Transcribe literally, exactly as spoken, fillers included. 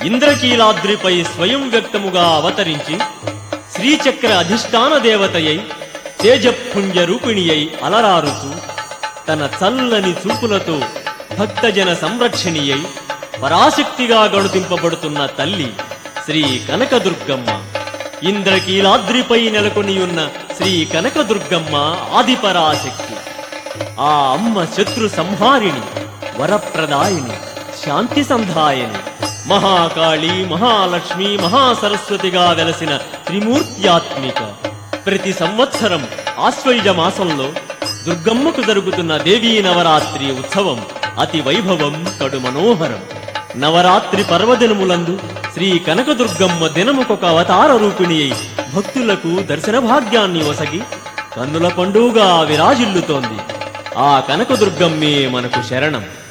ఇంద్రకీలాద్రిపై స్వయం వ్యక్తముగా అవతరించి శ్రీచక్ర అధిష్టాన దేవతయై తేజపుంజ రూపిణియై అలరారుతూ తన చల్లని చూపులతో భక్తజన సంరక్షణియై పరాశక్తిగా గణుతింపబడుతున్న తల్లి శ్రీ కనకదుర్గమ్మ. ఇంద్రకీలాద్రిపై నెలకొనియున్న శ్రీ కనకదుర్గమ్మ ఆదిపరాశక్తి. ఆ అమ్మ శత్రు సంహారిణి, వరప్రదాయిని, శాంతి సంధాయని, మహాకాళి, మహాలక్ష్మి, మహాసరస్వతిగా వెలసిన త్రిమూర్త్యాత్మిక. ప్రతి సంవత్సరం ఆశ్వయుజ మాసంలో దుర్గమ్మకు జరుగుతున్న దేవీ నవరాత్రి ఉత్సవం అతి వైభవం, కడు మనోహరం. నవరాత్రి పర్వదినములందు శ్రీ కనకదుర్గమ్మ దినముకొక అవతార రూపిణి అయి భక్తులకు దర్శన భాగ్యాన్ని ఒసగి కన్నుల పండుగగా విరాజిల్లుతోంది. ఆ కనకదుర్గమ్మే మనకు శరణం.